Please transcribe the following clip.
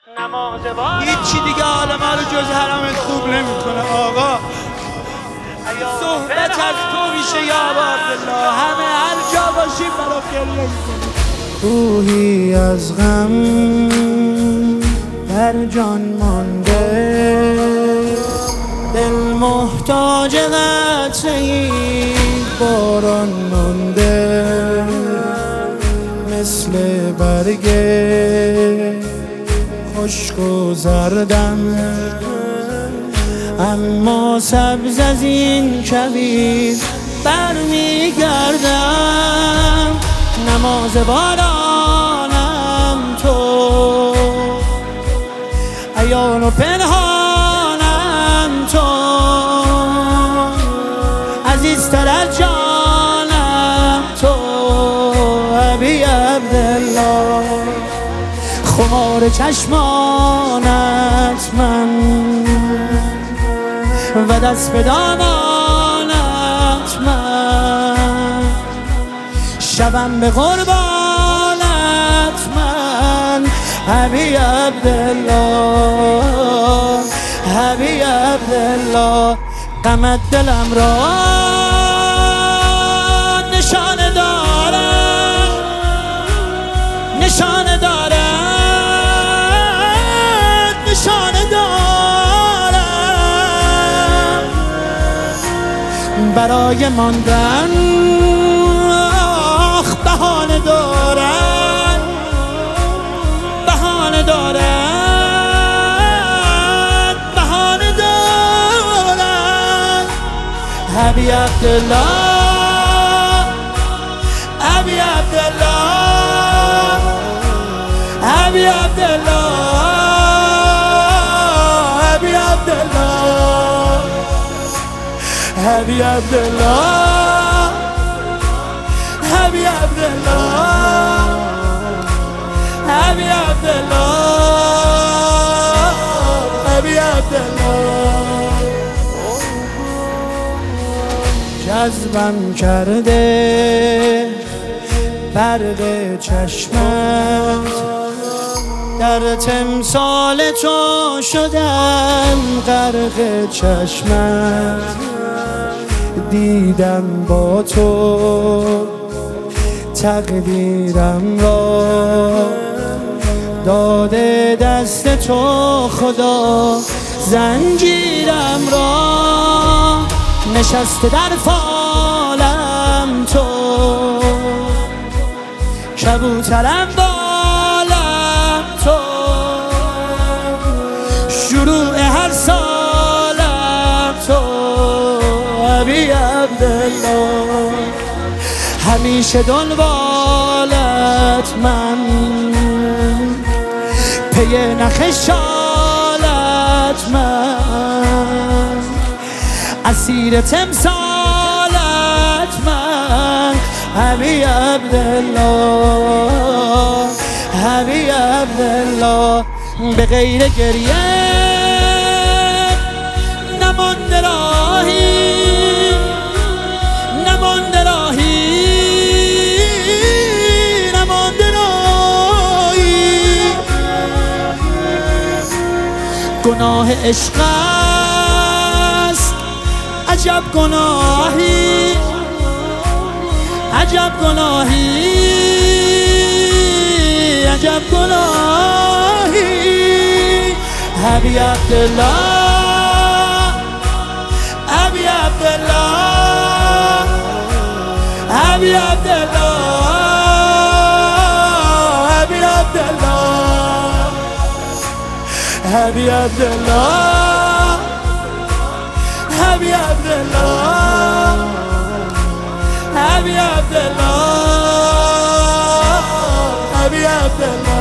هیچی دیگه حال ما رو جز حرمت خوب نمیکنه آقا. صحبت از تو میشه یا عبدالله، همه هر جا باشیم برا گریه میکنیم. روحی از غم بر جان مانده، دل محتاج قطره‌ای باران مانده، مثل برگ خشک و زردم، اما سبز از این کویر برمیگردم. نماز بارانم تو، عیان و پنهانم تو، عزیزتر از جانم تو. ابی عبدالله خمار چشمانت من و دست به دامانت من، شبم به قربانت من. ابی عبدالله ابی عبدالله غمت دلم را نشانه دارم، نشانه دارد، نشانه دارم برای ماندن. بهانه دارن، بهانه دارن، بهانه دارن. ابی عبدالله ابی عبدالله ابی عبدالله ابی عبدالله ابی عبدالله ابی عبدالله ابی عبدالله ابی عبدالله جذبم کرده برق چشمت، در تمثال تو شدم غرق چشمت. دیدم با تو تقدیرم را، داده دست تو خدا زنجیرم را. نشسته در فالم تو، کبوترم بالم تو، شروع هر سالم تو. ابی عبدالله همیشه دنبالت من، پی نخ شالت من، اسیر تمثالت من. ابی عبدالله ابی عبدالله به غیر گریه نمانده راهی، نمانده راهی، نمانده راهی. گناه عشق است عجب گناهی، عجب گناهی، عجب گناهی. ابی عبدالله ابی عبدالله ابی عبدالله ابی عبدالله ابی عبدالله ابی عبدالله ابی عبدالله ابی عبدالله